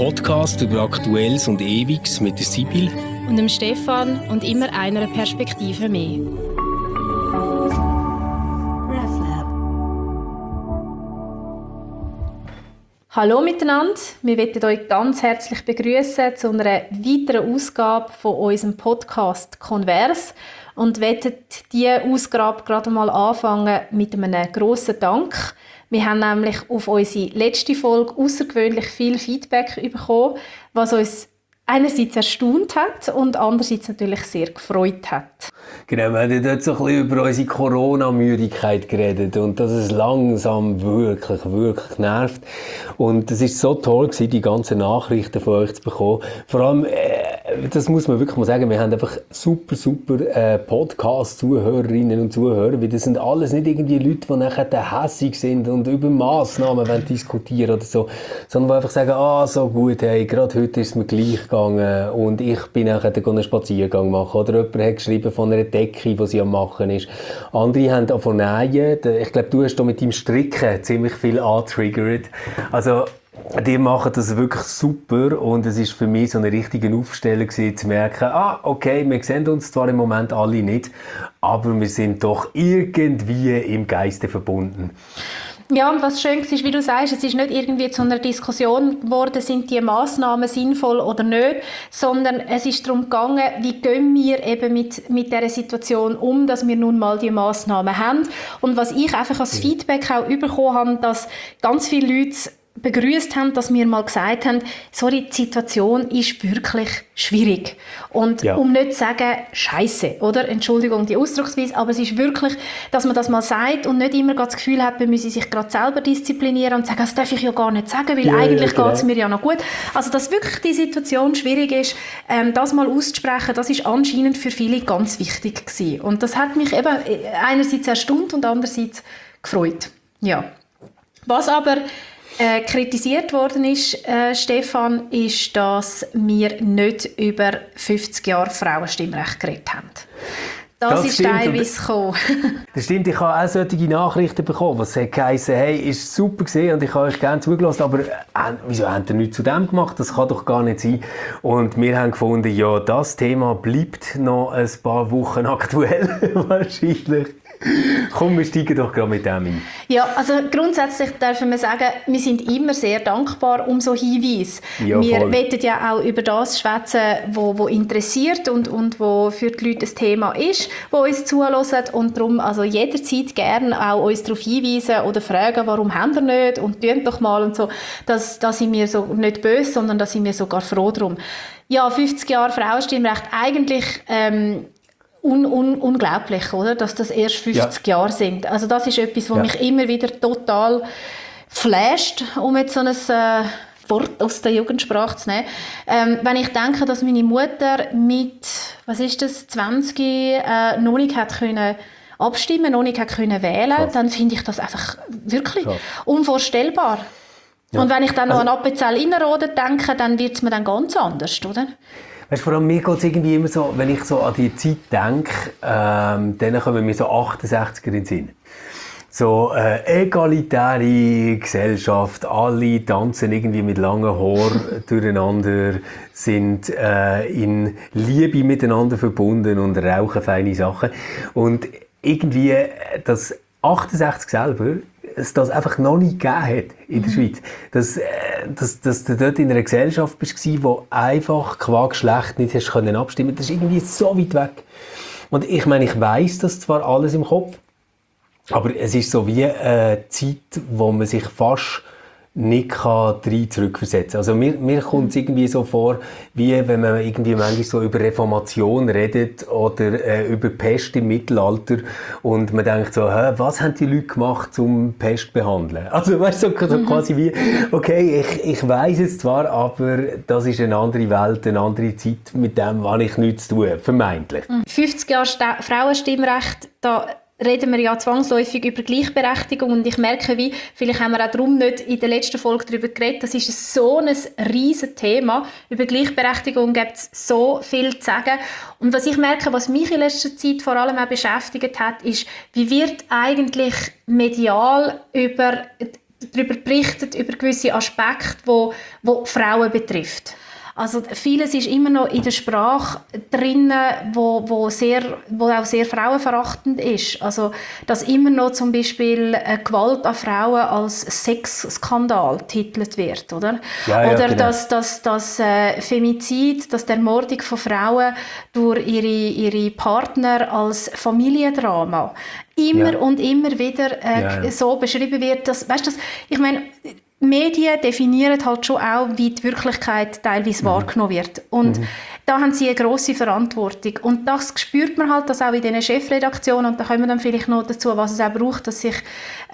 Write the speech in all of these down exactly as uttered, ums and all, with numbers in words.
Podcast über Aktuelles und Ewiges mit der Sibyl und dem Stefan und immer einer Perspektive mehr. Hallo miteinander, wir möchten euch ganz herzlich begrüßen zu einer weiteren Ausgabe von unserem Podcast «Converse» und möchten diese Ausgabe gerade mal anfangen mit einem grossen Dank. Wir haben nämlich auf unsere letzte Folge außergewöhnlich viel Feedback bekommen, was uns einerseits erstaunt hat und andererseits natürlich sehr gefreut hat. Genau, wir haben dort so ein bisschen über unsere Corona-Müdigkeit geredet und dass es langsam wirklich, wirklich nervt. Und es war so toll gewesen, die ganzen Nachrichten von euch zu bekommen. Vor allem, äh, das muss man wirklich mal sagen, wir haben einfach super, super äh, Podcast-Zuhörerinnen und Zuhörer, weil das sind alles nicht irgendwie Leute, die nachher hässig sind und über Massnahmen wollen diskutieren oder so, sondern die einfach sagen, ah, so gut, hey, gerade heute ist es mir gleich gegangen und ich bin nachher einen Spaziergang machen. Oder jemand hat geschrieben von einer Decke, die sie am machen ist. Andere haben auch von nähen. Ich glaube, du hast da mit deinem Stricken ziemlich viel angetriggert. Also, die machen das wirklich super und es ist für mich so eine richtige Aufstellung gewesen, zu merken, ah, okay, wir sehen uns zwar im Moment alle nicht, aber wir sind doch irgendwie im Geiste verbunden. Ja, und was schön ist, wie du sagst, es ist nicht irgendwie zu einer Diskussion geworden, sind die Massnahmen sinnvoll oder nicht, sondern es ist darum gegangen, wie gehen wir eben mit, mit dieser Situation um, dass wir nun mal die Massnahmen haben. Und was ich einfach als Feedback auch bekommen habe, dass ganz viele Leute begrüßt haben, dass wir mal gesagt haben, sorry, die Situation ist wirklich schwierig. Und ja. um nicht zu sagen, Scheisse, oder? Entschuldigung die Ausdrucksweise, aber es ist wirklich, dass man das mal sagt und nicht immer das Gefühl hat, man müsse sich gerade selber disziplinieren und sagen, das darf ich ja gar nicht sagen, weil ja, eigentlich ja, geht es mir ja noch gut. Also, dass wirklich die Situation schwierig ist, ähm, das mal auszusprechen, das ist anscheinend für viele ganz wichtig gewesen. Und das hat mich eben einerseits erstaunt und andererseits gefreut. Ja. Was aber Äh, kritisiert worden ist, äh, Stefan, ist, dass wir nicht über fünfzig Jahre Frauenstimmrecht geredet haben. Das, das ist stimmt, teilweise gekommen. Das stimmt, ich habe auch solche Nachrichten bekommen, was geheißen, hey, ist super gewesen und ich habe euch gerne zugelassen, aber äh, wieso habt ihr nichts zu dem gemacht? Das kann doch gar nicht sein. Und wir haben gefunden, ja, das Thema bleibt noch ein paar Wochen aktuell, wahrscheinlich. Komm, wir steigen doch gerade mit dem ein. Ja, also grundsätzlich dürfen wir sagen, wir sind immer sehr dankbar um so Hinweise. Ja, wir wollen ja auch über das schwätzen, wo, wo interessiert und, und wo für die Leute ein Thema ist, wo uns zuhören und darum also jederzeit gerne auch uns darauf hinweisen oder fragen, warum haben wir nicht und tun doch mal und so. Das, das sind wir so nicht böse, sondern da sind wir sogar froh drum. Ja, fünfzig Jahre Frauenstimmrecht, eigentlich ähm, Un, un, unglaublich, oder? Dass das erst fünfzig ja. Jahre sind. Also das ist etwas, was ja. mich immer wieder total flasht, um jetzt so ein äh, Wort aus der Jugendsprache zu nehmen. Ähm, wenn ich denke, dass meine Mutter mit, was ist das, zwanzig äh, noch nicht hat können abstimmen, noch nicht hat können wählen, Krass. Dann finde ich das einfach wirklich Krass. unvorstellbar. Ja. Und wenn ich dann noch also, an Appenzell-Innerrhoden denke, dann wird es mir dann ganz anders, oder? Weißt, vor allem mir geht es irgendwie immer so, wenn ich so an die Zeit denke, ähm, dann kommen mir so achtundsechziger in den Sinn. So äh, egalitäre Gesellschaft, alle tanzen irgendwie mit langen Haaren durcheinander, sind äh, in Liebe miteinander verbunden und rauchen feine Sachen. Und irgendwie das achtundsechzig selber, es das einfach noch nie gegeben hat in der mhm. Schweiz. Dass, äh, dass, dass du dort in einer Gesellschaft warst, wo einfach qua Geschlecht nicht hast können abstimmen. Das ist irgendwie so weit weg. Und ich meine, ich weiss das zwar alles im Kopf, aber es ist so wie eine Zeit, wo man sich fast nicht kann rein zurückversetzen. Also mir, mir kommt es irgendwie so vor, wie wenn man irgendwie manchmal so über Reformation redet oder äh, über Pest im Mittelalter und man denkt so, hä, was haben die Leute gemacht, um Pest zu behandeln? Also weißt du, so, so mhm. quasi wie, okay, ich, ich weiss es zwar, aber das ist eine andere Welt, eine andere Zeit, mit dem habe ich nichts zu tun, vermeintlich. fünfzig Jahre Sta- Frauenstimmrecht, da reden wir ja zwangsläufig über Gleichberechtigung und ich merke, wie, vielleicht haben wir auch darum nicht in der letzten Folge darüber geredet, das ist so ein riesen Thema. Über Gleichberechtigung gibt es so viel zu sagen. Und was ich merke, was mich in letzter Zeit vor allem auch beschäftigt hat, ist, wie wird eigentlich medial über darüber berichtet, über gewisse Aspekte, wo, wo Frauen betrifft. Also vieles ist immer noch in der Sprache drin, wo, wo, sehr, wo auch sehr frauenverachtend ist. Also dass immer noch zum Beispiel Gewalt an Frauen als Sexskandal titelt wird, oder? Ja, ja, oder genau. dass, dass, dass äh, Femizid, dass die Ermordung von Frauen durch ihre, ihre Partner als Familiendrama immer ja. und immer wieder äh, ja, ja. so beschrieben wird, dass, weißt du, ich meine, Medien definieren halt schon auch, wie die Wirklichkeit teilweise mhm. wahrgenommen wird. Und mhm. da haben sie eine grosse Verantwortung. Und das spürt man halt, dass auch in diesen Chefredaktionen, und da kommen wir dann vielleicht noch dazu, was es auch braucht, dass sich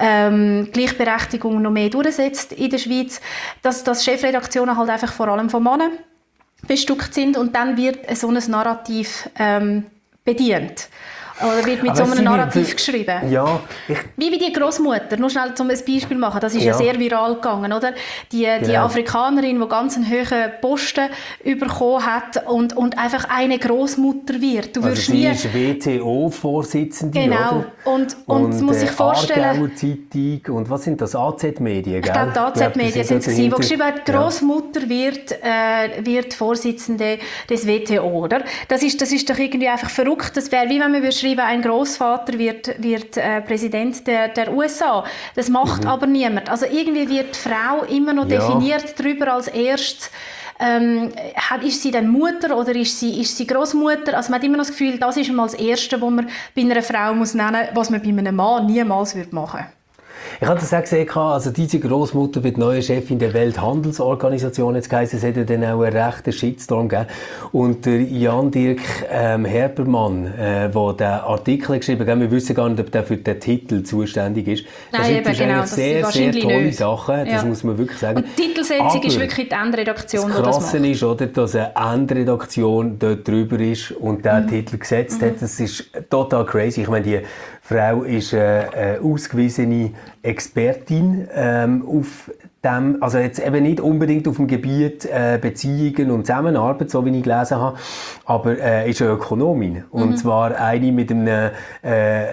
ähm, Gleichberechtigung noch mehr durchsetzt in der Schweiz, dass, dass Chefredaktionen halt einfach vor allem von Männern bestückt sind und dann wird so ein Narrativ ähm, bedient. Oder wird mit aber so einem Narrativ für, geschrieben. Ja, ich, Wie bei die Großmutter, nur schnell um ein Beispiel machen, das ist ja, ja sehr viral gegangen, oder? Die, die genau. Afrikanerin, die ganz einen hohen Posten bekommen hat und, und einfach eine Großmutter wird. Du also sie nie... ist W T O-Vorsitzende, genau. oder? Und, und, und muss sich vorstellen... Aargauer Zeitung und was sind das? A Z-Medien, gell? Ich glaube, die A Z-Medien sind es, die geschrieben haben, die Großmutter ja. wird, äh, wird Vorsitzende des W T O, oder? Das ist, das ist doch irgendwie einfach verrückt. Das wäre, wie wenn man würde ein Großvater wird, wird äh, Präsident der, der U S A. Das macht mhm. aber niemand. Also irgendwie wird die Frau immer noch ja. definiert darüber als erstes. Ähm, ist sie dann Mutter oder ist sie, ist sie Großmutter? Also man hat immer noch das Gefühl, das ist einmal das Erste, was man bei einer Frau muss nennen muss, was man bei einem Mann niemals machen würde. Ich habe das auch gesehen, also diese Großmutter wird neue Chefin der Welthandelsorganisation, jetzt geheißen, es hat ja dann auch einen rechten Shitstorm gegeben. Und der Jan-Dirk ähm, Herbermann, äh, der den Artikel geschrieben hat, wir wissen gar nicht, ob der für den Titel zuständig ist. Nein, eben, das genau, sehr, das sehr tolle nicht. Sachen, das ja. muss man wirklich sagen. Und die Titelsetzung aber ist wirklich die Endredaktion, die das macht. Das Krasse ist, oder, dass eine Endredaktion dort drüber ist und den mhm. Titel gesetzt mhm. hat. Das ist total crazy. Ich meine, die Frau ist eine, eine ausgewiesene Expertin ähm, auf dem, also jetzt eben nicht unbedingt auf dem Gebiet äh, Beziehungen und Zusammenarbeit, so wie ich gelesen habe, aber äh, ist eine Ökonomin. Und mhm. zwar eine mit einem äh,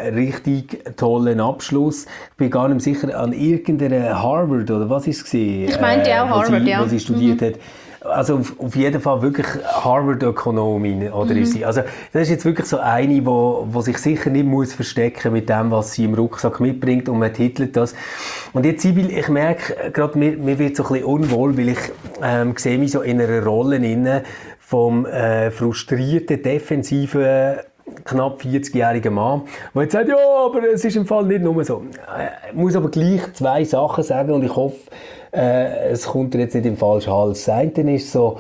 richtig tollen Abschluss. Ich bin gar nicht sicher, an irgendeiner Harvard oder was ist es gewesen? Ich meinte äh, auch Harvard, sie, ja. Was sie studiert mhm. hat. Also auf, auf jeden Fall wirklich Harvard-Ökonomin, oder mhm. ist sie? Also das ist jetzt wirklich so eine, die wo, wo sich sicher nicht muss verstecken mit dem, was sie im Rucksack mitbringt, und man titelt das. Und jetzt, Sibyl, ich merke gerade, mir, mir wird so ein bisschen unwohl, weil ich ähm, sehe mich so in einer Rolle inne vom äh, frustrierten, defensiven, knapp vierzigjährigen Mann, der jetzt sagt, ja, aber es ist im Fall nicht nur so. Ich muss aber gleich zwei Sachen sagen und ich hoffe, Äh, es kommt dir jetzt nicht im falschen Hals. Das eine ist so,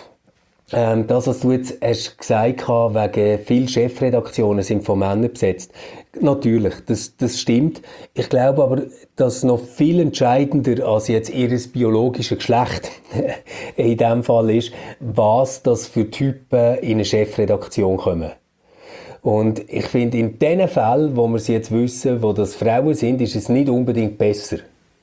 ähm, das, was du jetzt hast gesagt hast, wegen viele Chefredaktionen sind von Männern besetzt. Natürlich, das, das stimmt. Ich glaube aber, dass noch viel entscheidender als jetzt ihr biologisches Geschlecht in dem Fall ist, was das für Typen in eine Chefredaktion kommen. Und ich finde, in den Fällen, wo wir es jetzt wissen, wo das Frauen sind, ist es nicht unbedingt besser.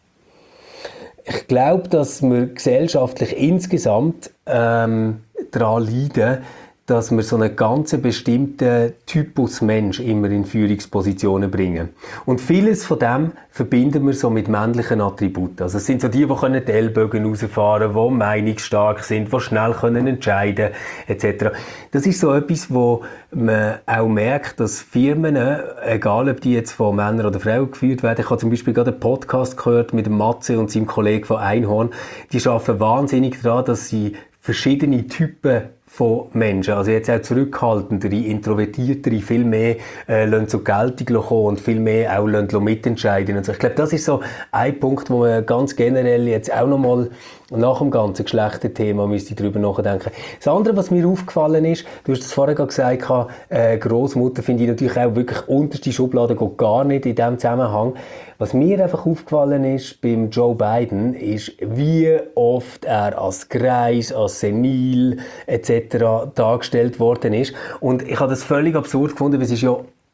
Ich glaube, dass wir gesellschaftlich insgesamt ähm, daran leiden, dass wir so einen ganz bestimmten Typus Mensch immer in Führungspositionen bringen. Und vieles von dem verbinden wir so mit männlichen Attributen. Also es sind so die, die können die Ellbogen rausfahren, die meinungsstark sind, die schnell können entscheiden et cetera. Das ist so etwas, wo man auch merkt, dass Firmen, egal ob die jetzt von Männern oder Frauen geführt werden, ich habe zum Beispiel gerade einen Podcast gehört mit dem Matze und seinem Kollegen von Einhorn, die arbeiten wahnsinnig daran, dass sie verschiedene Typen von Menschen, also jetzt auch zurückhaltendere, introvertiertere, viel mehr äh, lassen zur Geltung kommen und viel mehr auch lassen mitentscheiden und so. Ich glaube, das ist so ein Punkt, wo man ganz generell jetzt auch nochmal nach dem ganzen Geschlechterthema müsste ich darüber nachdenken. Das andere, was mir aufgefallen ist, du hast es vorher gesagt, äh, Großmutter finde ich natürlich auch wirklich unterste Schublade, geht gar nicht in diesem Zusammenhang. Was mir einfach aufgefallen ist beim Joe Biden, ist, wie oft er als Greis, als senil et cetera dargestellt worden ist. Und ich habe das völlig absurd gefunden, weil es ist ja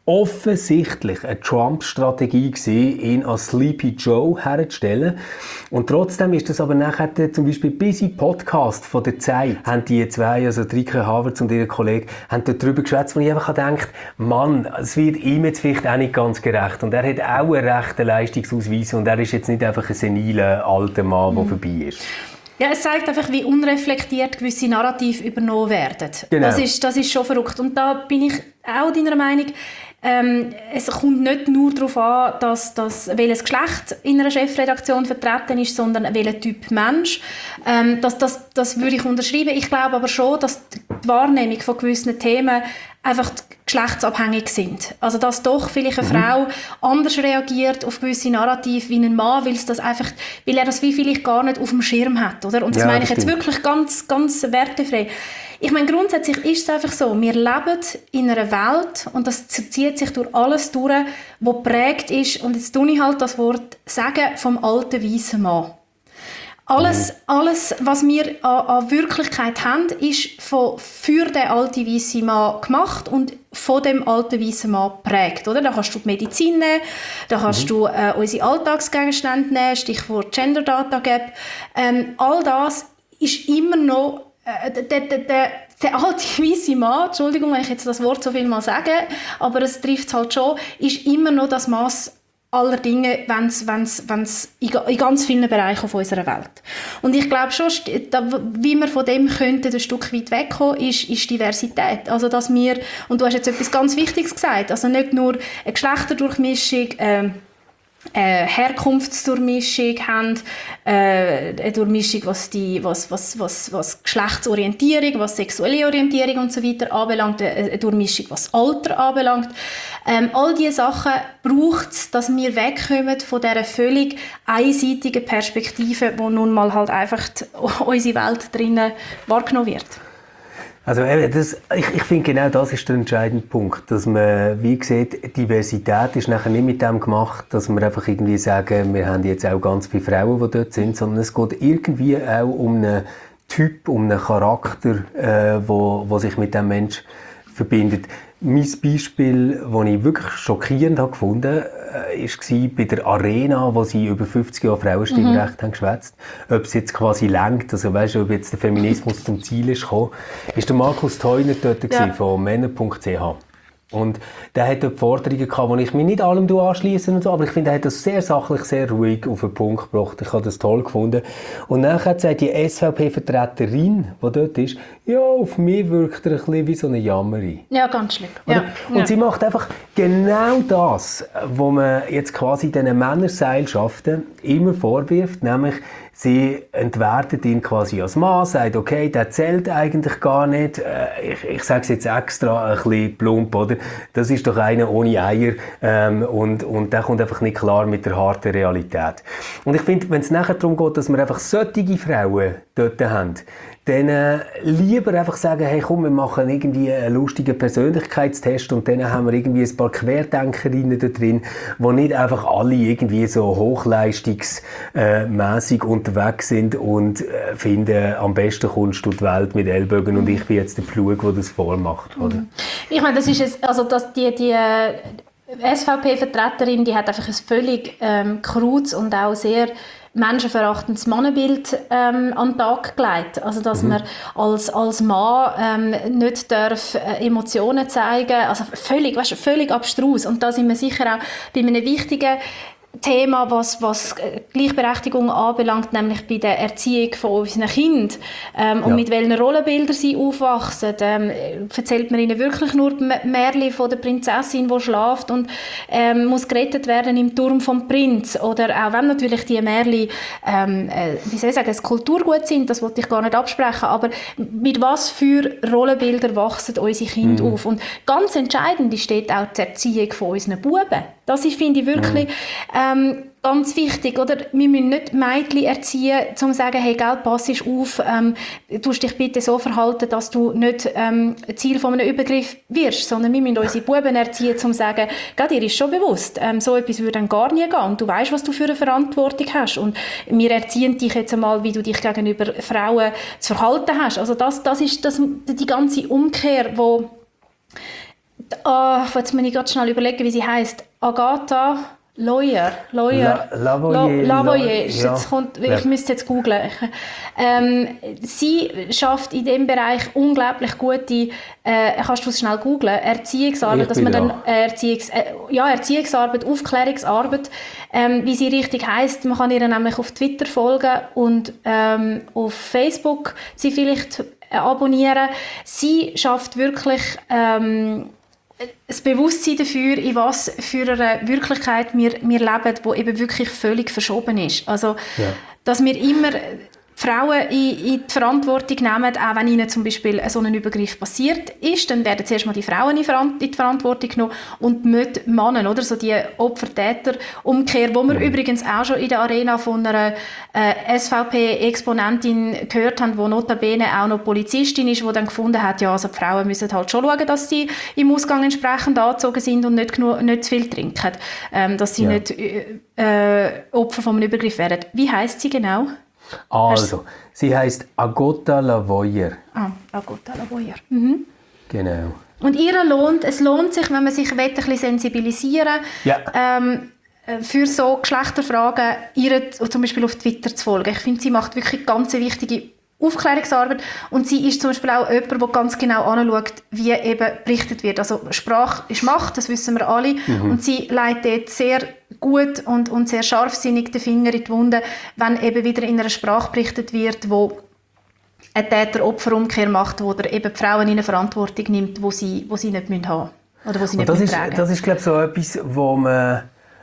offensichtlich eine Trump-Strategie gewesen, ihn als Sleepy Joe herzustellen. Und trotzdem ist das aber nachher zum Beispiel bis in Podcast von der Zeit, haben die zwei, also Rike Havertz und ihr Kollege, haben dort drüber geschwätzt, wo ich einfach gedacht, Mann, es wird ihm jetzt vielleicht auch nicht ganz gerecht. Und er hat auch einen rechten Leistungsausweis und er ist jetzt nicht einfach ein seniler alter Mann, der mhm. vorbei ist. Ja, es zeigt einfach, wie unreflektiert gewisse Narrative übernommen werden. Genau. Das ist, das ist schon verrückt. Und da bin ich auch deiner Meinung, ähm, es kommt nicht nur darauf an, dass, dass welches Geschlecht in einer Chefredaktion vertreten ist, sondern welcher Typ Mensch. Ähm, das, das, das würde ich unterschreiben. Ich glaube aber schon, dass die Wahrnehmung von gewissen Themen einfach geschlechtsabhängig sind. Also dass doch vielleicht eine mhm. Frau anders reagiert auf gewisse Narrative wie ein Mann, weil, es das einfach, weil er das wie vielleicht gar nicht auf dem Schirm hat. Oder? Und das ja, meine ich das jetzt wirklich ganz, ganz wertefrei. Ich meine, grundsätzlich ist es einfach so, wir leben in einer Welt, und das zieht sich durch alles durch, wo geprägt ist, und jetzt tue ich halt das Wort sagen, vom alten weißen Mann. Alles, alles, was wir an, an Wirklichkeit haben, ist von, für den alten weißen Mann gemacht und von dem alten weißen Mann geprägt. Oder? Da kannst du die Medizin nehmen, da kannst mhm. du äh, unsere Alltagsgegenstände nehmen, Stichwort Gender Data Gap. Ähm, all das ist immer noch äh, der, der, der, der alte weiße Mann, Entschuldigung, wenn ich jetzt das Wort so viel mal sage, aber es trifft es halt schon, ist immer noch das Maß aller Dinge, wenn's, wenn's, wenn's in, in ganz vielen Bereichen auf unserer Welt. Und ich glaube schon, wie wir von dem könnten ein Stück weit wegkommen, ist, ist Diversität. Also, dass wir, und du hast jetzt etwas ganz Wichtiges gesagt, also nicht nur eine Geschlechterdurchmischung, äh, äh, Herkunftsdurchmischung haben, äh, eine Durchmischung, was, die, was, was, was, was Geschlechtsorientierung, was sexuelle Orientierung und so weiter anbelangt, eine Durchmischung, was Alter anbelangt. Ähm, all diese Sachen braucht es, dass wir wegkommen von dieser völlig einseitigen Perspektive, wo nun mal halt einfach die, unsere Welt drinnen wahrgenommen wird. Also das, ich, ich finde genau das ist der entscheidende Punkt, dass man, wie gesagt, Diversität ist nachher nicht mit dem gemacht, dass wir einfach irgendwie sagen, wir haben jetzt auch ganz viele Frauen, die dort sind, sondern es geht irgendwie auch um einen Typ, um einen Charakter, äh, wo, wo sich mit dem Mensch verbindet. Mein Beispiel, das ich wirklich schockierend habe gefunden habe, war bei der Arena, wo sie über fünfzig Jahre Frauenstimmrecht mhm. haben geschwätzt. Ob es jetzt quasi lenkt, also weißt du, ob jetzt der Feminismus zum Ziel ist gekommen, ist der Markus Theuner dort ja. von männer punkt c h. Und der hat dort Forderungen gehabt, wo ich mich nicht allem anschliessen und so, aber ich finde, er hat das sehr sachlich, sehr ruhig auf den Punkt gebracht. Ich habe das toll gefunden. Und dann hat die S V P-Vertreterin, die dort ist, ja, auf mich wirkt er ein bisschen wie so eine Jammerin. Ja, ganz schlimm. Ja. Und ja. sie macht einfach genau das, was man jetzt quasi diesen Männerseilschaften immer vorwirft, nämlich sie entwertet ihn quasi als Mann, sagt, okay, der zählt eigentlich gar nicht. Ich, ich sage es jetzt extra ein bisschen plump, oder? Das ist doch einer ohne Eier ähm, und, und der kommt einfach nicht klar mit der harten Realität. Und ich finde, wenn es nachher darum geht, dass wir einfach solche Frauen dort haben, dann äh, lieber einfach sagen, hey komm, wir machen irgendwie einen lustigen Persönlichkeitstest und dann haben wir irgendwie ein paar Querdenkerinnen da drin, die nicht einfach alle irgendwie so hochleistungsmässig unterwegs sind und äh, finden, am besten kommst du die Welt mit Ellbogen und ich bin jetzt der Pflug, der das vormacht. Oder? Ich meine, das ist jetzt, also dass die, die S V P-Vertreterin, die hat einfach ein völlig ähm, kruzes und auch sehr menschenverachtendes Mannenbild ähm, an den Tag gelegt. Also, dass mhm. man als, als Mann ähm, nicht darf, äh, Emotionen zeigen darf. Also völlig, weißt du, völlig abstrus. Und da sind wir sicher auch bei einem wichtigen Thema, was, was Gleichberechtigung anbelangt, nämlich bei der Erziehung von unseren Kindern ähm, und ja. mit welchen Rollenbildern sie aufwachsen. Ähm, erzählt man ihnen wirklich nur die Märchen von der Prinzessin, die schläft und ähm, muss gerettet werden im Turm vom Prinz? Oder auch wenn natürlich die Märchen ähm, äh, wie soll ich sagen, ein Kulturgut sind, das wollte ich gar nicht absprechen, aber mit was für Rollenbildern wachsen unsere Kinder mhm. auf? Und ganz entscheidend steht auch die Erziehung von unseren Buben. Das ist, finde ich, wirklich ähm, ganz wichtig. Oder? Wir müssen nicht Mädchen erziehen, um zu sagen, hey, gell, pass auf, ähm, du musst dich bitte so verhalten, dass du nicht ähm, Ziel von einem Übergriff wirst, sondern wir müssen unsere Buben erziehen, um zu sagen, gell, dir ist schon bewusst, ähm, so etwas würde dann gar nie gehen und du weißt, was du für eine Verantwortung hast und wir erziehen dich jetzt einmal, wie du dich gegenüber Frauen zu verhalten hast. Also das, das ist das, die ganze Umkehr, wo Oh, jetzt muss ich gerade schnell überlegen, wie sie heisst. Agatha Lawyer. Lawyer. La, Lavoyer. La, Lavoyer. Ja. Jetzt kommt, ich ja. müsste jetzt googlen. Ähm, sie schafft in diesem Bereich unglaublich gute, äh, kannst du es schnell googlen, Erziehungsarbeit, dass man dann äh, Erziehungs, äh, ja, Erziehungsarbeit, Aufklärungsarbeit, ähm, wie sie richtig heisst. Man kann ihr nämlich auf Twitter folgen und ähm, auf Facebook sie vielleicht äh, abonnieren. Sie schafft wirklich ähm, das Bewusstsein dafür, in was für eine Wirklichkeit wir, wir leben, die eben wirklich völlig verschoben ist. Also, ja. dass wir immer Frauen in, in die Verantwortung nehmen, auch wenn ihnen zum Beispiel so ein Übergriff passiert ist, dann werden zuerst mal die Frauen in die Verantwortung genommen und nicht Männer, oder? So die Opfer-Täter-Umkehr, wo wir mhm. übrigens auch schon in der Arena von einer äh, S V P-Exponentin gehört haben, die notabene auch noch Polizistin ist, die dann gefunden hat, ja, also die Frauen müssen halt schon schauen, dass sie im Ausgang entsprechend angezogen sind und nicht, genug, nicht zu viel trinken, ähm, dass sie ja. nicht äh, Opfer von einem Übergriff werden. Wie heisst sie genau? Also, sie heisst Agatha Lavoyer. Ah, Agatha Lavoyer. Mhm. Genau. Und ihr lohnt, es lohnt sich, wenn man sich ein bisschen sensibilisieren ja. ähm, für so Geschlechterfragen, ihr zum Beispiel auf Twitter zu folgen. Ich finde, sie macht wirklich ganz wichtige Aufklärungsarbeit und sie ist zum Beispiel auch jemand, der ganz genau anschaut, wie eben berichtet wird. Also Sprache ist Macht, das wissen wir alle. Mhm. Und sie legt dort sehr gut und, und sehr scharfsinnig den Finger in die Wunde, wenn eben wieder in einer Sprache berichtet wird, wo eine Täter-Opfer-Umkehr macht, wo eben die Frauen in eine Verantwortung nimmt, wo sie, wo sie nicht haben müssen. Oder wo sie nicht das ist, tragen. Das ist, glaube ich, so etwas, wo man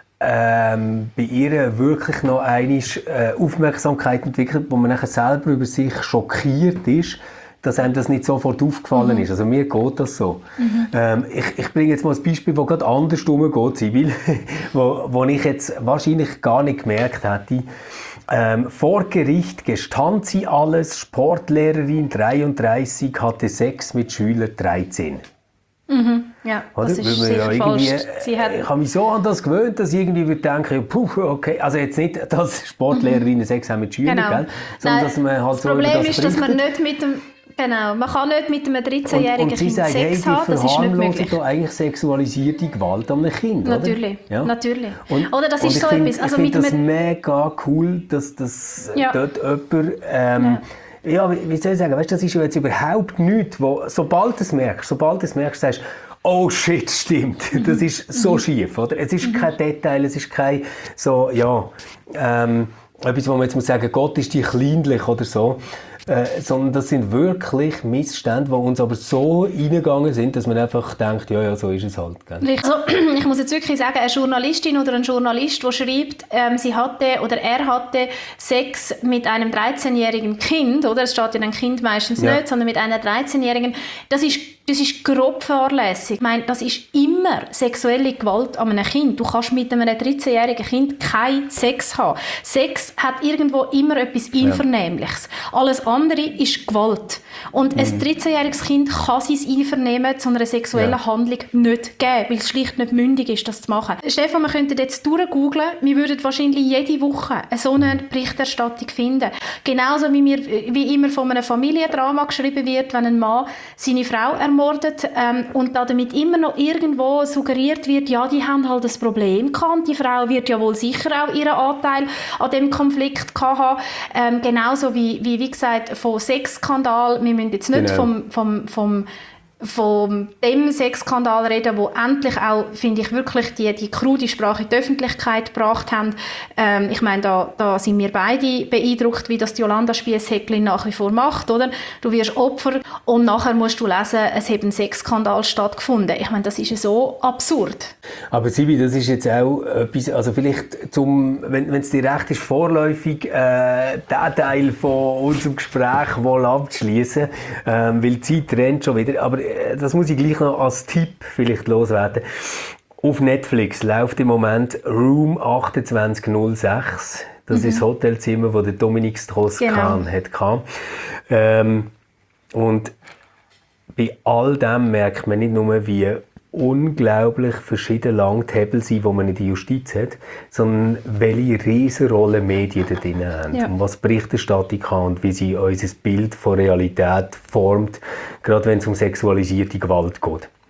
ähm, bei ihr wirklich noch einmal äh, Aufmerksamkeit entwickelt, wo man nachher selber über sich schockiert ist, dass einem das nicht sofort aufgefallen mhm. ist. Also mir geht das so. Mhm. Ähm, ich, ich bringe jetzt mal ein Beispiel, das gerade andersrum geht, Sibyl, wo, wo ich jetzt wahrscheinlich gar nicht gemerkt hätte. Ähm, vor Gericht gestand sie alles, Sportlehrerin dreiunddreißig, hatte Sex mit Schüler dreizehn. Mhm. Ja, Oder? das ist sicher ja falsch. Sie hat ich habe mich so an das gewöhnt, dass ich irgendwie würde denken, puh, okay, also jetzt nicht, dass Sportlehrerinnen mhm. Sex haben mit Schülern, genau. gell? sondern Nein, dass man halt das so Problem über das ist, berichtet. dass man nicht mit dem Genau, man kann nicht mit einem dreizehnjährigen Kind sagt, Sex hey, haben, das ist nicht möglich. Da eigentlich sexualisierte Gewalt an einem Kind, natürlich, oder? Ja. natürlich. Und, oder das und ist ich so find, etwas. Also ich finde das einem... mega cool, dass das ja. dort jemand... Ähm, ja. ja, wie, wie soll ich sagen, weißt, das ist ja jetzt überhaupt nichts, wo, sobald du es merkst, sobald du es merkst, sagst oh shit, stimmt, das ist so mhm. schief, oder? Es ist mhm. kein Detail, es ist kein so, ja, ähm, etwas, wo man jetzt muss sagen, Gott ist die kleinlich oder so, äh, sondern das sind wirklich Missstände, die uns aber so reingegangen sind, dass man einfach denkt, ja, ja, so ist es halt. Gell? Also, ich muss jetzt wirklich sagen, eine Journalistin oder ein Journalist, der schreibt, ähm, sie hatte oder er hatte Sex mit einem dreizehnjährigen Kind, oder? Es steht ja ein Kind meistens ja. nicht, sondern mit einer dreizehnjährigen, das ist Das ist grob fahrlässig. Ich meine, das ist immer sexuelle Gewalt an einem Kind. Du kannst mit einem dreizehnjährigen Kind keinen Sex haben. Sex hat irgendwo immer etwas Einvernehmliches. Ja. Alles andere ist Gewalt. Und mhm. ein dreizehnjähriges Kind kann sein Einvernehmen zu einer sexuellen ja. Handlung nicht geben, weil es schlicht nicht mündig ist, das zu machen. Stefan, wir könnten jetzt durchgooglen. Wir würden wahrscheinlich jede Woche so eine Berichterstattung finden. Genauso wie, wir, wie immer von einem Familiendrama geschrieben wird, wenn ein Mann seine Frau ermordet ähm, und damit immer noch irgendwo suggeriert wird, ja, die haben halt das Problem gehabt. Die Frau wird ja wohl sicher auch ihren Anteil an dem Konflikt gehabt haben. Ähm, genauso wie, wie, wie gesagt, von Sexskandal. Wir müssen jetzt nicht genau. vom, vom, vom von dem Sexskandal reden, wo endlich auch, finde ich, wirklich die, die krude Sprache in die Öffentlichkeit gebracht haben. Ähm, ich meine, da, da sind wir beide beeindruckt, wie das die Jolanda Spiess-Häcklin nach wie vor macht, oder? Du wirst Opfer und nachher musst du lesen, es hat ein Sexskandal stattgefunden. Ich meine, das ist ja so absurd. Aber Sibi, das ist jetzt auch etwas, also vielleicht zum, wenn es dir recht ist, vorläufig äh, den Teil von unserem Gespräch wohl abzuschließen, ähm, weil die Zeit rennt schon wieder, aber das muss ich gleich noch als Tipp vielleicht loswerden. Auf Netflix läuft im Moment Room achtundzwanzig null sechs. Das mhm. ist das Hotelzimmer, das der Dominique Strauss-Kahn genau. hatte. Ähm, und bei all dem merkt man nicht nur, wie unglaublich verschieden lang die Hebel sind, die man in der Justiz hat, sondern welche Riesenrolle Medien da drin haben. Ja. Und was Berichterstattung kann und wie sie unser Bild von Realität formt, gerade wenn es um sexualisierte Gewalt geht.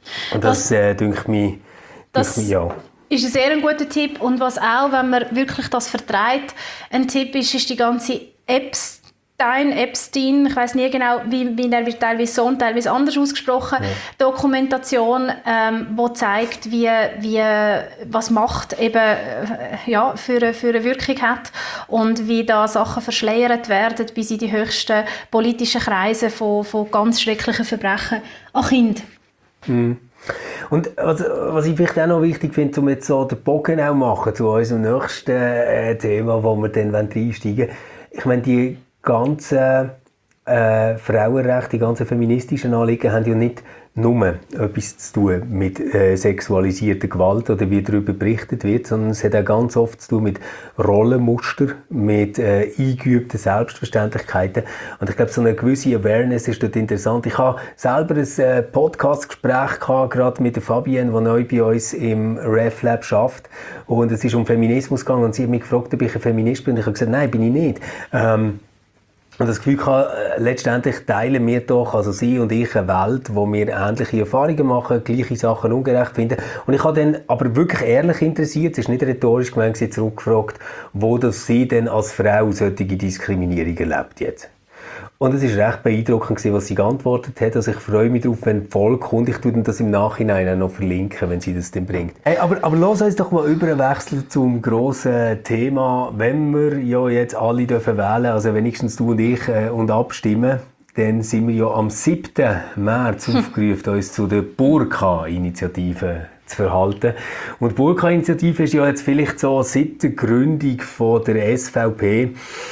Und das, äh, denke ich, das mich, ja. ist ein sehr guter Tipp. Und was auch, wenn man wirklich das vertreibt, ein Tipp ist, ist die ganze Apps, Epstein, Epstein, ich weiss nie genau, wie, wie er wird teilweise so und teilweise anders ausgesprochen, ja. Dokumentation, ähm, die zeigt, wie, wie, was Macht eben äh, ja, für, eine, für eine Wirkung hat und wie da Sachen verschleiert werden bis in die höchsten politischen Kreise von, von ganz schrecklichen Verbrechen an Kindern. Mhm. Und was, was ich vielleicht auch noch wichtig finde, um jetzt so den Bogen auch machen zu unserem nächsten äh, Thema, wo wir dann einsteigen wollen. Ich meine, die ganzen äh, Frauenrechte, die ganzen feministischen Anliegen haben ja nicht nur etwas zu tun mit äh, sexualisierter Gewalt oder wie darüber berichtet wird, sondern es hat auch ganz oft zu tun mit Rollenmuster, mit äh, eingeübten Selbstverständlichkeiten. Und ich glaube, so eine gewisse Awareness ist dort interessant. Ich habe selber ein äh, Podcast-Gespräch gehabt, gerade mit der Fabienne, die neu bei uns im RefLab arbeitet. Und es ist um Feminismus gegangen und sie hat mich gefragt, ob ich ein Feminist bin. Und ich habe gesagt, nein, bin ich nicht. Ähm, Und das Gefühl hatte, letztendlich teilen wir doch, also sie und ich, eine Welt, wo wir ähnliche Erfahrungen machen, gleiche Sachen ungerecht finden. Und ich habe dann aber wirklich ehrlich interessiert, es ist nicht rhetorisch gemeint, sie zurückgefragt, wo das sie denn als Frau solche Diskriminierung erlebt jetzt. Und es war recht beeindruckend, was sie geantwortet hat. Also ich freue mich darauf, wenn die Folge kommt. Ich tue das im Nachhinein auch noch verlinken, wenn sie das dann bringt. Hey, aber, aber lass uns doch mal überwechseln zum grossen Thema. Wenn wir ja jetzt alle dürfen wählen, also wenigstens du und ich, äh, und abstimmen, dann sind wir ja am siebten März aufgerufen, uns zu der Burka-Initiative zu verhalten. Und die Burka-Initiative ist ja jetzt vielleicht so seit der Gründung von der S V P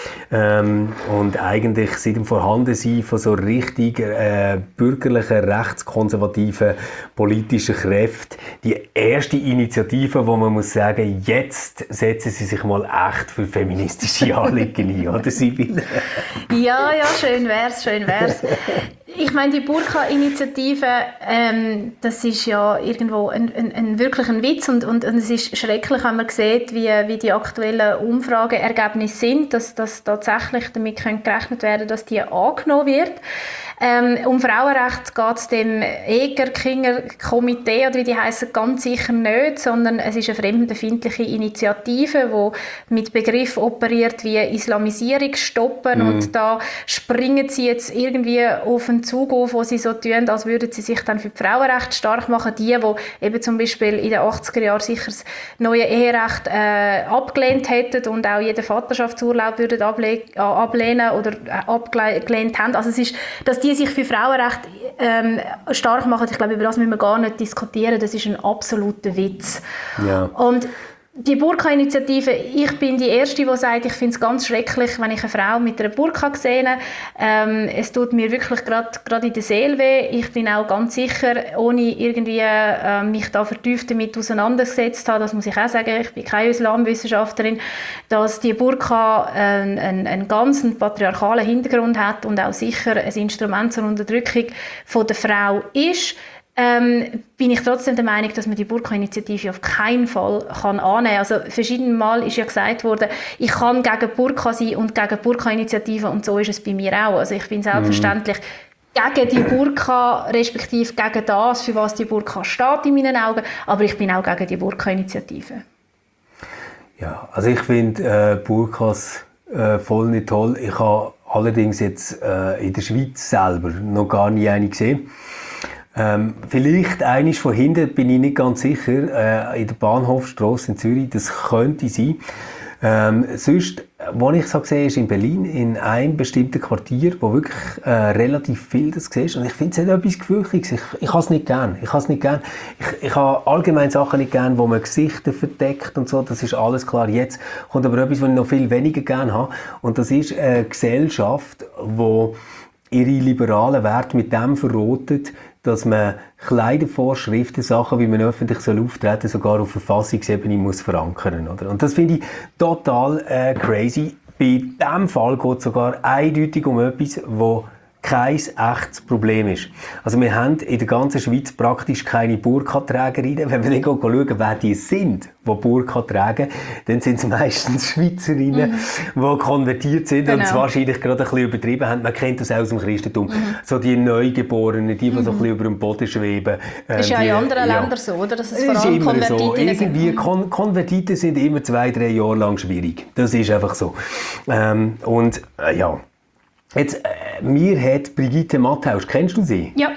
ähm, und eigentlich seit dem Vorhandensein von so richtig äh, bürgerlichen, rechtskonservativen politischen Kräften die erste Initiative, wo man muss sagen, jetzt setzen sie sich mal echt für feministische Anliegen ein, oder Sibylle? Ja, ja, schön wär's, schön wär's. Ich meine, die Burka-Initiative, ähm, das ist ja irgendwo ein, ein, ein wirklich ein Witz und, und, und es ist schrecklich, wenn man sieht, wie, wie die aktuellen Umfrageergebnisse sind, dass, dass tatsächlich damit gerechnet werden, dass die angenommen wird. Ähm, um Frauenrecht geht es dem Eger-Kinger-Komitee, oder wie die heissen, ganz sicher nicht, sondern es ist eine fremdenfeindliche Initiative, die mit Begriffen operiert wie Islamisierung stoppen mm. und da springen sie jetzt irgendwie auf einen Zug auf, wo sie so tun, als würden sie sich dann für die Frauenrechte stark machen. Die, die eben zum Beispiel in den achtziger Jahren sicher das neue Eherecht äh, abgelehnt hätten und auch jeden Vaterschaftsurlaub würden able- äh, ablehnen oder äh, abgelehnt haben. Also es ist, dass die sich für Frauenrecht ähm, stark machen, ich glaube, über das müssen wir gar nicht diskutieren, das ist ein absoluter Witz. Ja. Und die Burka-Initiative, ich bin die Erste, die sagt, ich finde es ganz schrecklich, wenn ich eine Frau mit einer Burka sehe. Ähm, es tut mir wirklich gerade in der Seele weh. Ich bin auch ganz sicher, ohne irgendwie äh, mich da vertieft damit auseinandergesetzt habe, das muss ich auch sagen, ich bin keine Islamwissenschaftlerin, dass die Burka äh, einen, einen ganz patriarchalen Hintergrund hat und auch sicher ein Instrument zur Unterdrückung von der Frau ist. Ähm, bin ich trotzdem der Meinung, dass man die Burka-Initiative auf keinen Fall kann annehmen kann. Also verschiedene Mal ist ja gesagt worden, ich kann gegen Burka sein und gegen Burka-Initiative und so ist es bei mir auch. Also ich bin selbstverständlich mhm. gegen die Burka, respektive gegen das, für was die Burka steht in meinen Augen, aber ich bin auch gegen die Burka-Initiative. Ja, also ich finde äh, Burkas äh, voll nicht toll. Ich habe allerdings jetzt äh, in der Schweiz selber noch gar nie eine gesehen. Ähm, vielleicht eines von hinten, bin ich nicht ganz sicher, äh, in der Bahnhofstrasse in Zürich, das könnte sein. Ähm, sonst, wo ich so sehe, ist in Berlin, in einem bestimmten Quartier, wo wirklich äh, relativ viel das siehst. Und ich finde es hat etwas Gefürchtiges. Ich, ich habe es nicht gern. Ich habe es nicht gern. Ich, ich habe allgemein Sachen nicht gern, wo man Gesichter verdeckt und so. Das ist alles klar. Jetzt kommt aber etwas, was ich noch viel weniger gern habe. Und das ist eine Gesellschaft, wo ihre liberalen Werte mit dem verrotet, dass man Kleidervorschriften, Sachen, wie man öffentlich soll auftreten, sogar auf Verfassungsebene muss verankern, oder? Und das finde ich total äh, crazy. Bei diesem Fall geht es sogar eindeutig um etwas, wo kein echtes Problem ist. Also wir haben in der ganzen Schweiz praktisch keine Burka-Trägerinnen. Wenn wir dann schauen, wer die sind, die Burka tragen, dann sind es meistens Schweizerinnen, mhm. die konvertiert sind genau. und es wahrscheinlich gerade ein bisschen übertrieben haben. Man kennt das auch aus dem Christentum. Mhm. So die Neugeborenen, die, die mhm. so ein bisschen über dem Boden schweben. Das ist ja in anderen ja. Ländern so, oder? Dass es vor allem Konvertiten so. Irgendwie Kon- Konvertiten sind immer zwei, drei Jahre lang schwierig. Das ist einfach so. Ähm, und äh, ja, jetzt, äh, mir hat Brigitte Matthaus, kennst du sie? Ja.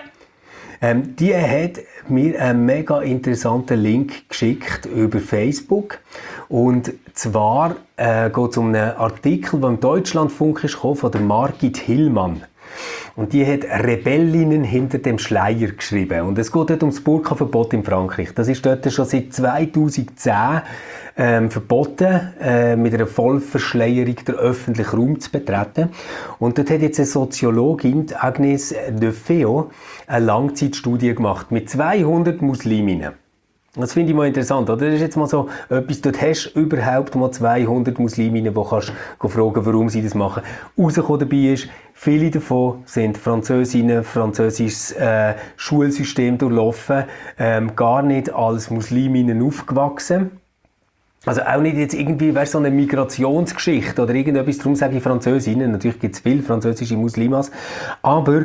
Ähm, die hat mir einen mega interessanten Link geschickt über Facebook. Und zwar äh, geht es um einen Artikel, der im Deutschlandfunk ist, von der Margit Hillmann. Und die hat Rebellinnen hinter dem Schleier geschrieben. Und es geht dort um das Burka-Verbot in Frankreich. Das ist dort schon seit zweitausendzehn ähm, verboten, äh, mit einer Vollverschleierung den öffentlichen Raum zu betreten. Und dort hat jetzt eine Soziologin, Agnès de Feo, eine Langzeitstudie gemacht mit zweihundert Musliminnen. Das finde ich mal interessant, oder? Das ist jetzt mal so etwas, dort hast du überhaupt mal zweihundert Musliminnen, die kannst fragen, warum sie das machen. Rausgekommen dabei ist, viele davon sind Französinnen, französisches äh, Schulsystem durchlaufen, ähm, gar nicht als Musliminnen aufgewachsen. Also auch nicht jetzt irgendwie, weißt, so eine Migrationsgeschichte oder irgendetwas, darum sage ich Französinnen. Natürlich gibt es viele französische Muslimas, aber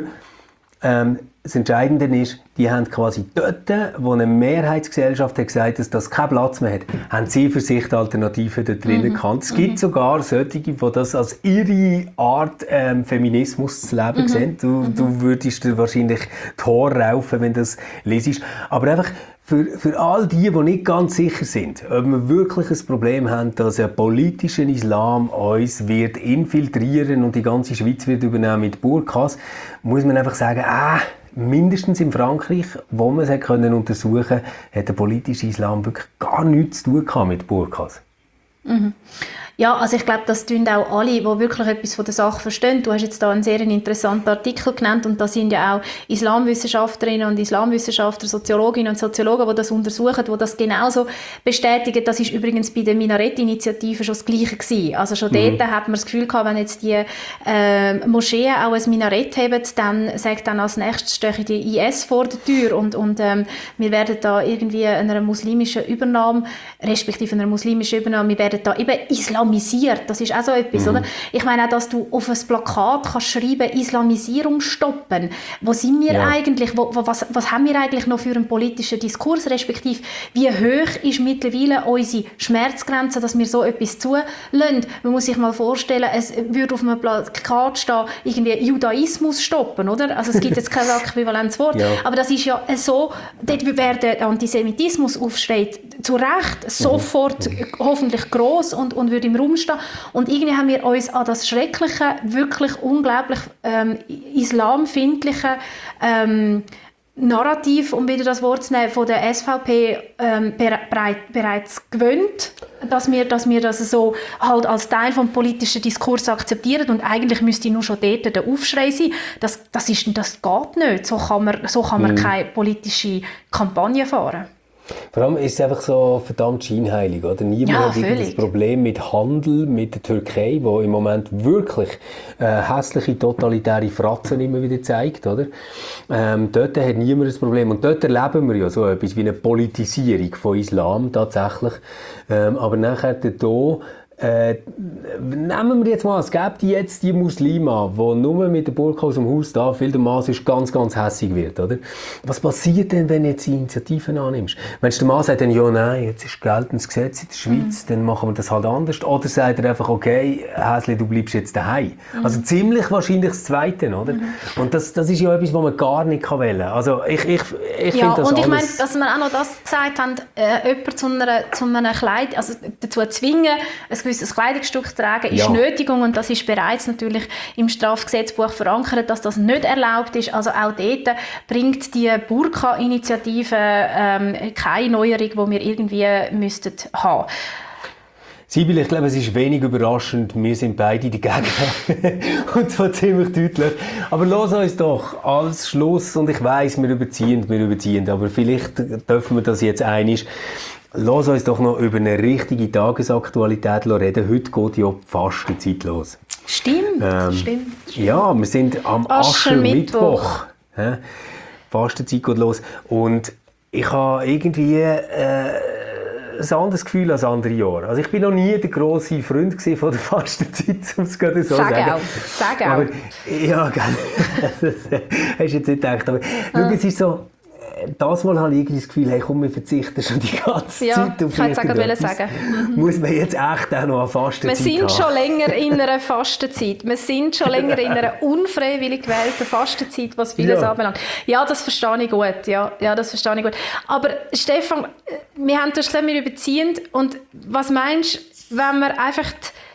ähm, das Entscheidende ist, die haben quasi dort, wo eine Mehrheitsgesellschaft hat gesagt, dass das keinen Platz mehr hat, haben sie für sich die Alternativen dort drinnen mhm. gekannt. Es gibt mhm. sogar solche, die das als ihre Art ähm, Feminismus zu leben mhm. sehen. Du, mhm. du würdest dir wahrscheinlich die Haare raufen, wenn du das lesest. Aber einfach für, für all die, die nicht ganz sicher sind, ob wir wirklich ein Problem haben, dass ein politischer Islam uns wird infiltrieren und die ganze Schweiz wird übernehmen mit Burkas, muss man einfach sagen, ah, mindestens in Frankreich, wo man es können untersuchen konnte, hat der politische Islam wirklich gar nichts zu tun mit Burkas. Mhm. Ja, also ich glaube, das tun auch alle, die wirklich etwas von der Sache verstehen. Du hast jetzt da einen sehr interessanten Artikel genannt und da sind ja auch Islamwissenschaftlerinnen und Islamwissenschaftler, Soziologinnen und Soziologen, die das untersuchen, die das genauso bestätigen. Das ist übrigens bei der Minarett-Initiative schon das Gleiche gewesen. Also schon mhm. dort hat man das Gefühl gehabt, wenn jetzt die äh, Moscheen auch ein Minarett haben, dann sagt dann als nächstes stehe die I S vor der Tür und, und ähm, wir werden da irgendwie einer muslimischen Übernahme, respektive einer muslimischen Übernahme, wir werden da eben Islam Das ist auch so etwas, mhm. oder? Ich meine auch, dass du auf ein Plakat kannst schreiben, Islamisierung stoppen. Wo sind wir ja. eigentlich? Wo, wo, was, was haben wir eigentlich noch für einen politischen Diskurs? Respektive, wie hoch ist mittlerweile unsere Schmerzgrenze, dass wir so etwas zulassen? Man muss sich mal vorstellen, es würde auf einem Plakat stehen, irgendwie Judaismus stoppen, oder? Also es gibt jetzt kein äquivalentes Wort. Ja. Aber das ist ja so, dort wäre der Antisemitismus aufsteht, zu Recht sofort mhm. hoffentlich gross und, und würde im Raum stehen. Und irgendwie haben wir uns an das schreckliche, wirklich unglaublich ähm, islamfindliche ähm, Narrativ, um wieder das Wort zu nehmen, von der S V P ähm, bereit, bereits gewöhnt, dass wir, dass wir das so halt als Teil des politischen Diskurs akzeptieren und eigentlich müsste nur schon dort der Aufschrei sein. Das, das, ist, das geht nicht. So kann man, so kann man mhm. keine politische Kampagne fahren. Vor allem ist es einfach so verdammt scheinheilig, oder? Niemand ja, hat ein Problem mit Handel mit der Türkei, wo im Moment wirklich äh, hässliche, totalitäre Fratzen immer wieder zeigt, oder? Ähm, dort hat niemand ein Problem. Und dort erleben wir ja so etwas wie eine Politisierung von Islam tatsächlich. Ähm, aber nachher hier Äh, nehmen wir jetzt mal, es gibt jetzt die Muslime, die nur mit der Burka aus dem Haus da viel der Mann ist ganz, ganz hässig wird, oder? Was passiert denn, wenn du jetzt die Initiativen annimmst? Wenn der Mann sagt dann, ja, nein, jetzt ist geltendes Gesetz in der Schweiz, mhm. dann machen wir das halt anders. Oder sagt er einfach, okay, Häsli, du bleibst jetzt daheim. Mhm. Also ziemlich wahrscheinlich das Zweite, oder? Mhm. Und das, das ist ja etwas, was man gar nicht wählen kann. Also ich, ich, ich ja, finde das und ich alles... meine, dass wir auch noch das gesagt haben, äh, jemanden zu einer, zu einer Kleid, also dazu zwingen, ein gewisses Kleidungsstück zu tragen, ist ja. Nötigung und das ist bereits natürlich im Strafgesetzbuch verankert, dass das nicht erlaubt ist. Also auch dort bringt die Burka-Initiative ähm, keine Neuerung, die wir irgendwie müssten haben. Sibylle, ich glaube, es ist wenig überraschend. Wir sind beide die Gegner. Und zwar ziemlich deutlich. Aber lass uns doch als Schluss, und ich weiss, wir überziehen, wir überziehen, aber vielleicht dürfen wir das jetzt einmal. Lass uns doch noch über eine richtige Tagesaktualität reden. Heute geht ja die Fastenzeit los. Stimmt, ähm, stimmt. Ja, wir sind am Aschermittwoch. Aschermittwoch. Fastenzeit geht los. Und ich habe irgendwie äh, ein anderes Gefühl als andere Jahre. Also ich bin noch nie der grosse Freund von der Fastenzeit, um es gerade so zu Sag sagen. auch, sag auch. Aber, ja, gell. Das hast du jetzt nicht gedacht. Aber schau, es ist so, das Mal habe ich irgendwie das Gefühl, hey, komm, wir verzichten schon die ganze ja, Zeit auf ich wollte irgendetwas. sagen. Mhm. Muss man jetzt echt auch noch eine Fastenzeit Wir sind haben? schon länger in einer Fastenzeit. Wir sind schon länger in einer unfreiwillig gewählten Fastenzeit, was vieles Ja. anbelangt. Ja, das verstehe ich gut. Ja, ja, das verstehe ich gut. Aber Stefan, wir haben, du hast gesagt, wir überziehen. Und was meinst du, wenn wir einfach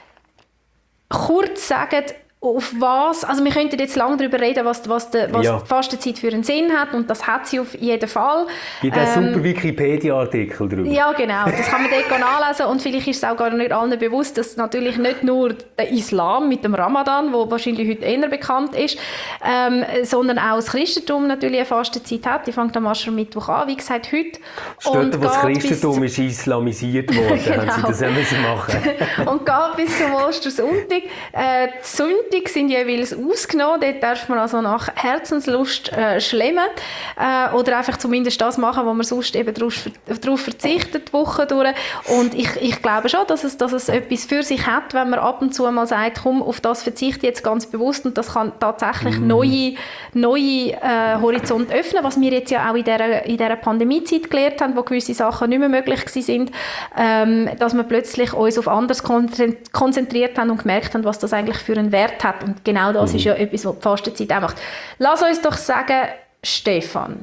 kurz sagen, auf was, also wir könnten jetzt lange darüber reden, was, was, die, was Ja. die Fastenzeit für einen Sinn hat, und das hat sie auf jeden Fall. Es gibt einen super Wikipedia-Artikel darüber. Ja, genau. Das kann man dort nachlesen, und vielleicht ist es auch gar nicht allen bewusst, dass natürlich nicht nur der Islam mit dem Ramadan, wo wahrscheinlich heute eher bekannt ist, ähm, sondern auch das Christentum natürlich eine Fastenzeit hat. Die fängt am Aschermittwoch an, wie gesagt, heute. Dort, wo das geht Christentum bis- ist islamisiert worden, Genau. haben sie das müssen machen. und geht bis zum Ostersonntag. Äh, die Sündig sind jeweils ausgenommen. Dort darf man also nach Herzenslust äh, schlemmen. Äh, oder einfach zumindest das machen, wo man sonst eben darauf, darauf verzichtet, die Woche durch. Und ich, ich glaube schon, dass es, dass es etwas für sich hat, wenn man ab und zu mal sagt, komm, auf das verzichte ich jetzt ganz bewusst, und das kann tatsächlich Mm. neue, neue äh, Horizonte öffnen, was wir jetzt ja auch in dieser, in dieser Pandemiezeit gelernt haben, wo gewisse Sachen nicht mehr möglich waren, ähm, dass wir plötzlich uns auf anderes konzentriert haben und gemerkt haben, was das eigentlich für einen Wert hat. Und genau das Mhm. ist ja etwas, was die Fastenzeit auch macht. Lass uns doch sagen, Stefan,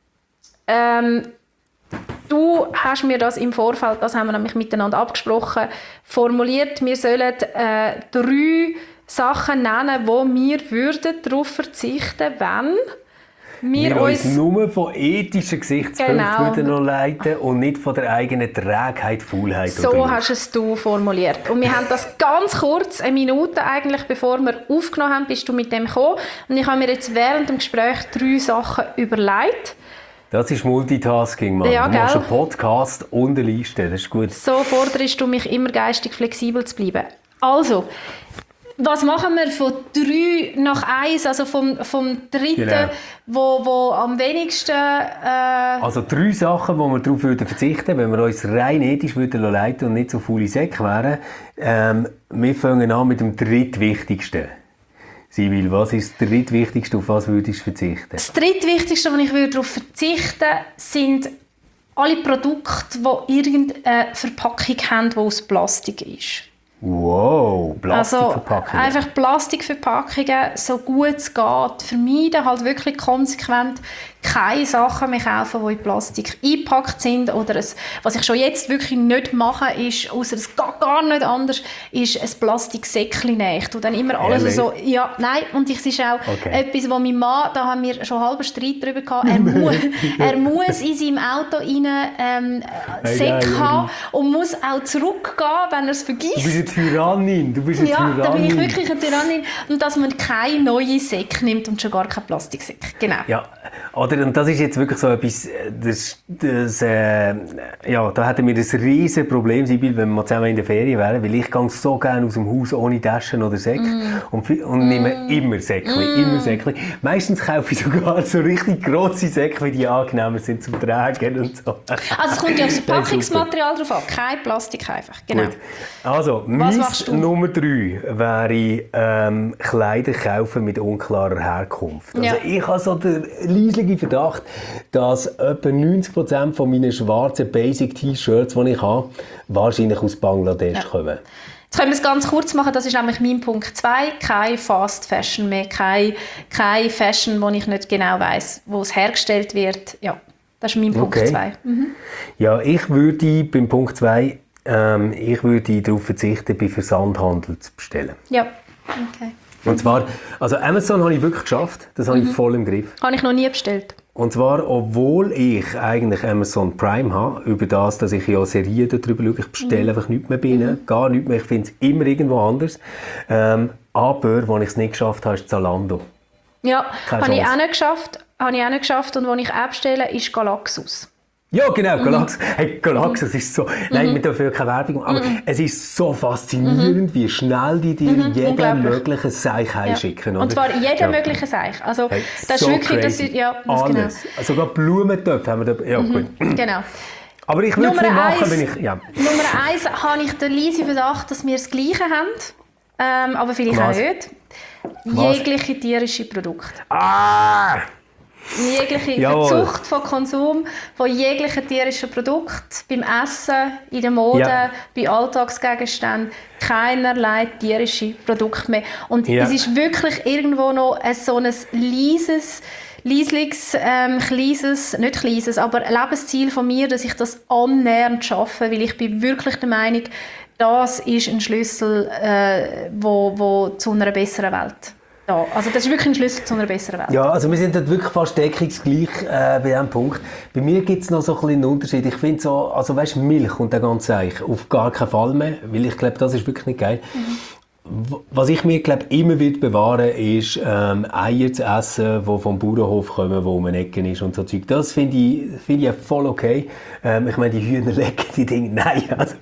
ähm, du hast mir das im Vorfeld, das haben wir nämlich miteinander abgesprochen, formuliert, wir sollen äh, drei Sachen nennen, wo wir würden darauf verzichten, wenn wir, Wir uns... uns nur von ethischen Gesichtspunkten Genau. würden noch leiten und nicht von der eigenen Trägheit, Faulheit So oder hast es du formuliert. Und wir haben das ganz kurz, eine Minute eigentlich, bevor wir aufgenommen haben, bist du mit dem gekommen. Und ich habe mir jetzt während dem Gespräch drei Sachen überlegt. Das ist Multitasking, Mann. Ja, du machst gell? einen Podcast und eine Liste, das ist gut. So forderst du mich immer geistig flexibel zu bleiben. Also, was machen wir von drei nach eins, also vom, vom dritten, Genau. wo, wo am wenigsten... Äh, Also drei Sachen, wo wir darauf würden verzichten, wenn wir uns rein ethisch würden leiten und nicht so faule Säcke wären. Ähm, wir fangen an mit dem drittwichtigsten. Sibyl, was ist das drittwichtigste, auf was würdest du verzichten? Das drittwichtigste, was ich darauf verzichten würde, sind alle Produkte, die irgendeine Verpackung haben, die aus Plastik ist. Wow, Plastikverpackungen. Also einfach Plastikverpackungen, so gut es geht, vermeiden, halt wirklich konsequent keine Sachen mehr kaufen, die in Plastik eingepackt sind. Oder ein, was ich schon jetzt wirklich nicht mache, ist, außer es geht gar nicht anders, ist ein Plastiksäckchen nehmen. Und dann immer alles Ehrlich? so, ja, nein, und es ist auch Okay. etwas, wo mein Mann, da haben wir schon halben Streit darüber gehabt, er, muss, er muss in seinem Auto rein ähm, Hey, Säck nein, haben und muss auch zurückgehen, wenn er es Du vergisst. bist eine Tyrannin, du bist eine Ja, Tyrannin. da bin ich wirklich eine Tyrannin. Und dass man keine neuen Säcke nimmt und schon gar keinen Plastiksäcke. Genau. Ja, oder, und das ist jetzt wirklich so etwas, das, das, äh, ja, da hätten wir ein riesen Problem, Sibyl, wenn wir mal zusammen in der Ferien wären, weil ich gehe so gerne aus dem Haus ohne Taschen oder Säcke Mm. und, fi- und nehme immer Säckchen, immer Säckchen. Meistens kaufe ich sogar so richtig grosse Säckchen, die angenehmer sind zum Tragen und so. Also es kommt ja aufs Das ist super. Packungsmaterial drauf an. Kein Plastik einfach. Genau. Gut. Also, Was machst mein du? Nummer drei wäre ähm, Kleider kaufen mit unklarer Herkunft. Also Ja. ich habe so den leislichen Verdacht, dass etwa neunzig Prozent von meinen schwarzen Basic-T-Shirts, die ich habe, wahrscheinlich aus Bangladesch Ja. kommen. Jetzt können wir es ganz kurz machen. Das ist nämlich mein Punkt zwei. Kein Fast Fashion mehr. Kein, kein Fashion, wo ich nicht genau weiss, wo es hergestellt wird. Ja, das ist mein Punkt Okay. zwei. Mhm. Ja, ich würde beim Punkt zwei ähm, ich würde darauf verzichten, bei Versandhandel zu bestellen. Ja, okay. Und zwar, also Amazon habe ich wirklich geschafft, das habe ich voll im Griff. Habe ich noch nie bestellt. Und zwar, obwohl ich eigentlich Amazon Prime habe, über das, dass ich ja Serien darüber schaue, ich bestelle einfach nichts mehr bei ihnen, gar nichts mehr, ich finde es immer irgendwo anders. Ähm, aber, wo ich es nicht geschafft habe, ist Zalando. Ja, Keine habe ich Chance. auch nicht geschafft. Habe ich auch nicht geschafft. Und was ich auch bestelle, ist Galaxus. Ja, genau, Galax. Mhm. Hey, Galax, das ist so... Nein, mhm. wir dürfen ja keine Werbung machen, aber mhm. es ist so faszinierend, mhm. wie schnell die dir mhm. jeden möglichen Seich heimschicken. Ja. Und zwar jeden ja. möglichen Seich. Also, hey, das so ist wirklich... Das ist, ja, das alles. Genau. Also, sogar Blumentöpfe haben wir da... Ja, mhm. gut. Genau. Aber ich würde es nicht machen, wenn ich... Ja. Nummer eins habe ich den leisen Verdacht, dass wir das Gleiche haben. Ähm, aber vielleicht Was? auch nicht. Was? Jegliche tierische Produkte. Ah! Jegliche Jawohl. Verzucht von Konsum von jeglichen tierischen Produkten, beim Essen, in der Mode, ja. bei Alltagsgegenständen, keinerlei tierische Produkte mehr. Und ja. es ist wirklich irgendwo noch ein, so ein leises, leisliches, ähm, kleines, nicht kleines, aber Lebensziel von mir, dass ich das annähernd schaffe, weil ich bin wirklich der Meinung, das ist ein Schlüssel äh, wo, wo zu einer besseren Welt. Ja, also das ist wirklich ein Schlüssel zu einer besseren Welt. Ja, also wir sind dort wirklich fast deckungsgleich äh, bei diesem Punkt. Bei mir gibt es noch so ein bisschen einen Unterschied. Ich finde so, also weißt, Milch und der ganze Eich auf gar keinen Fall mehr, weil ich glaube, das ist wirklich nicht geil. Mhm. Was ich mir glaube immer wird bewahren, ist ähm, Eier zu essen, die vom Bauernhof kommen, wo um eine Ecke ist und so Zeug. Das finde ich, find ich voll okay. Ähm, ich meine, die Hühner lecken die Dinge, nein, also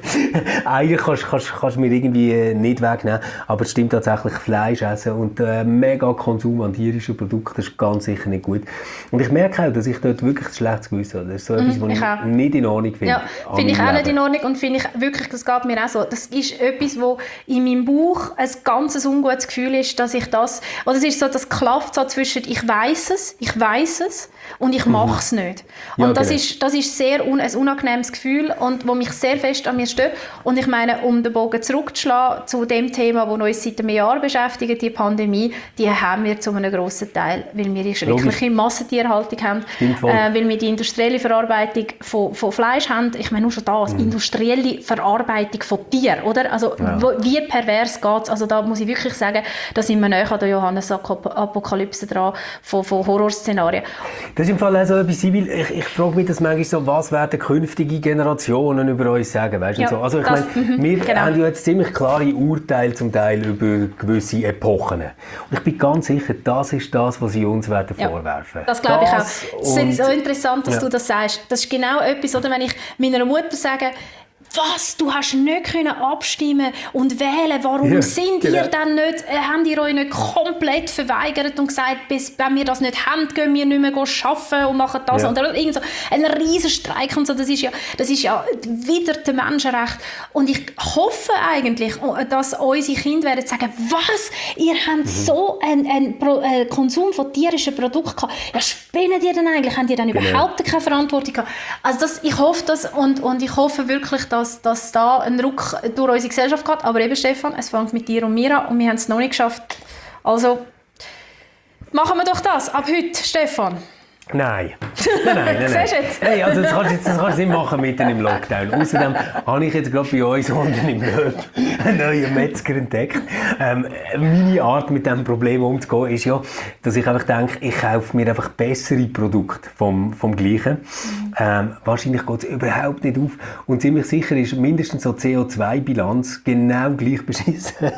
Eier kannst du kannst, kannst mir irgendwie nicht wegnehmen, aber es stimmt tatsächlich, Fleisch essen und äh, mega Konsum an tierischen Produkten ist ganz sicher nicht gut. Und ich merke auch, dass ich dort wirklich ein schlechtes Gewissen habe. Das ist so etwas, was ich, ich nicht in Ordnung finde. Ja, finde ich auch nicht in Ordnung und finde ich wirklich, das geht mir auch so. Das ist etwas, wo in meinem Bauch ein ganz ungutes Gefühl ist, dass ich das, oder es ist so, das klafft so zwischen ich weiss es, ich weiss es und ich mache es nicht. Und ja, das, genau. ist, das ist sehr un, ein unangenehmes Gefühl und wo mich sehr fest an mir stört. Und ich meine, um den Bogen zurückzuschlagen zu dem Thema, das uns seit einem Jahr beschäftigt, die Pandemie, die haben wir zu einem grossen Teil, weil wir die schreckliche Massentierhaltung haben, äh, weil wir die industrielle Verarbeitung von, von Fleisch haben. Ich meine, nur schon das, mhm. industrielle Verarbeitung von Tieren, oder? Also ja. wo, wie pervers geht es? Also da muss ich wirklich sagen, da sind wir näher an der Johannes-Apokalypse dran, von, von Horrorszenarien. Das ist im Fall auch so etwas, ich, ich frage mich das manchmal so, was werden künftige Generationen über uns sagen, weißt ja, so? Also ich meine, wir genau. haben ja jetzt ziemlich klare Urteile zum Teil über gewisse Epochen. Und ich bin ganz sicher, das ist das, was sie uns werden ja, vorwerfen. Das glaube ich auch. Es ist so interessant, dass ja. du das sagst. Das ist genau etwas, oder wenn ich meiner Mutter sage, was, du hast nicht können abstimmen und wählen, warum ja, sind genau. ihr dann nicht, äh, habt ihr euch nicht komplett verweigert und gesagt, bis, wenn wir das nicht haben, gehen wir nicht mehr arbeiten und machen das. Ja. Und irgend so ein riesen Streik und so, das ist ja, das ist ja wieder das Menschenrecht. Und ich hoffe eigentlich, dass unsere Kinder werden sagen, was, ihr habt mhm. so einen, einen Pro, äh, Konsum von tierischen Produkten gehabt. Ja, spinnen ihr denn eigentlich? Habt ihr dann genau. überhaupt keine Verantwortung gehabt? Also das, ich hoffe das und, und ich hoffe wirklich, dass Dass, dass da ein Ruck durch unsere Gesellschaft geht. Aber eben, Stefan, es fängt mit dir und mir an und wir haben es noch nicht geschafft. Also, machen wir doch das. Ab heute, Stefan. Nein. Nein, nein, nein. nein. Hey, also das kannst du jetzt, das kannst du nicht machen mitten im Lockdown. Außerdem habe ich jetzt gerade bei uns unten im Löb einen neuen Metzger entdeckt. Ähm, meine Art, mit diesem Problem umzugehen, ist ja, dass ich einfach denke, ich kaufe mir einfach bessere Produkte vom, vom Gleichen. Ähm, wahrscheinlich geht es überhaupt nicht auf. Und ziemlich sicher ist mindestens so C O zwei Bilanz genau gleich beschissen.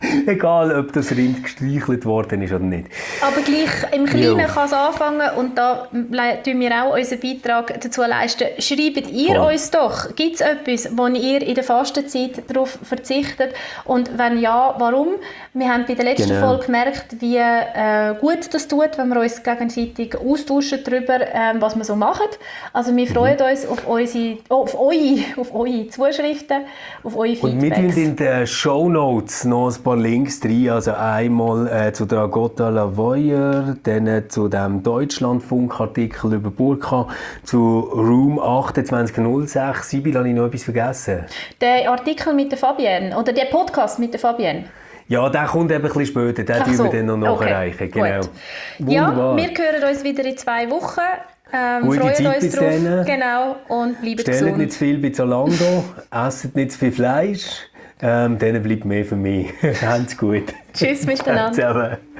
Egal, ob das Rind gestreichelt worden ist oder nicht. Aber gleich im Kleinen kann es anfangen und da tun wir auch unseren Beitrag dazu leisten. Schreibt ihr Voll. uns doch, gibt es etwas, wo ihr in der Fastenzeit darauf verzichtet und wenn ja, warum? Wir haben bei der letzten genau. Folge gemerkt, wie äh, gut das tut, wenn wir uns gegenseitig austauschen darüber, äh, was wir so machen. Also wir freuen mhm. uns auf, unsere, auf, eure, auf eure Zuschriften, auf eure Feedbacks. Und wir tun in den Shownotes noch ein paar Links drin, also einmal äh, zu der Agota Lavoyer, dann äh, zu dem Deutschlandfunk-Artikel über Burka, zu Room achtundzwanzig null sechs. Sibyl, habe ich noch etwas vergessen? Der Artikel mit der Fabienne, oder der Podcast mit der Fabienne. Ja, der kommt eben ein bisschen später, den tun so. wir dann noch nachreichen. Okay. Genau. Ja, wir hören uns wieder in zwei Wochen. Ähm, Gute freuen Zeit uns drauf. Denen. Genau, und bleiben gesund. Stellt nicht zu viel bei Zalando, esset nicht zu viel Fleisch. Ähm, dann bleibt mehr für mich. Habt's gut. Tschüss miteinander.